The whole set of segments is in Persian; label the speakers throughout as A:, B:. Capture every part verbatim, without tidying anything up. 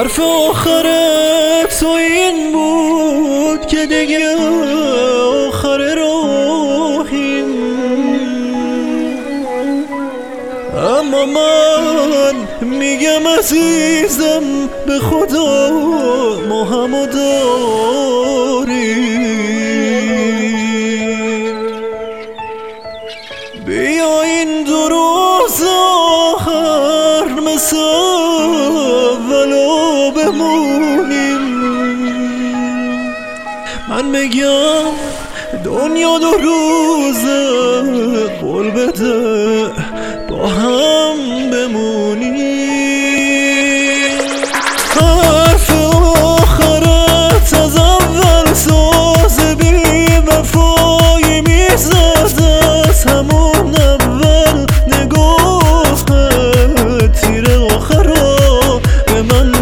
A: حرف آخر تو این بود که دیگه آخر راهیم، اما من میگم عزیزم به خدا ما همو داریم. بیا این دو روز آخر مثل اولو بمونیم. من میگم دنیا دو روزه، قول بده با هم بمونیم. حرف آخرت از اول ساز بی وفایی میزد، از همون اول نگاهت تیر آخر رو به من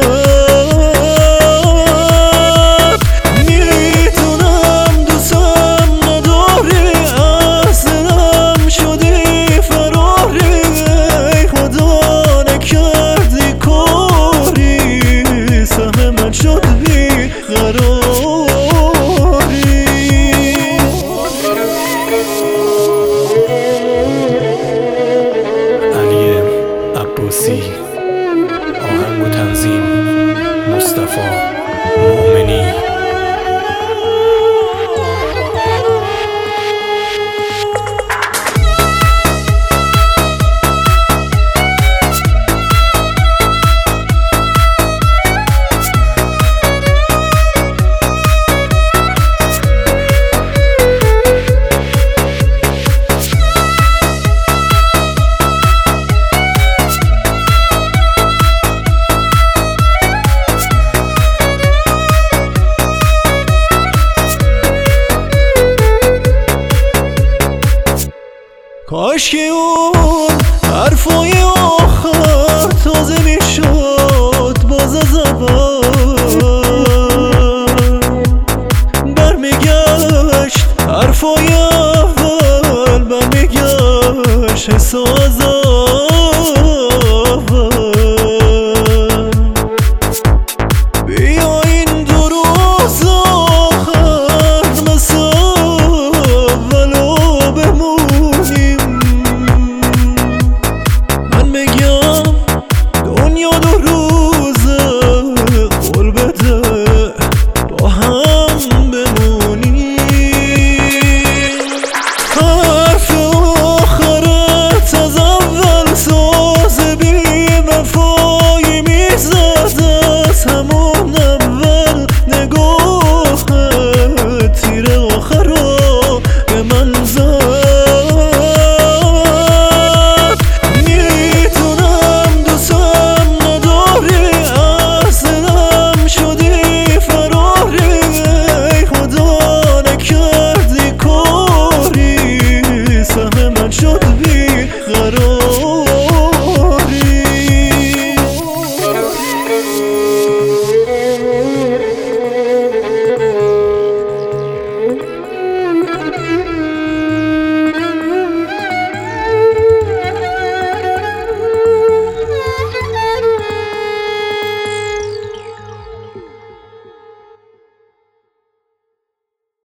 A: زد. میدونم دوستم نداری، از دلم شدی فراری، ای خدا نکردی کاری، سهم من شد بی قراری.
B: علی عباسی، آهنگ و تنظیم مصطفی مؤمنی.
A: کاش که اون حرفای آخر تازه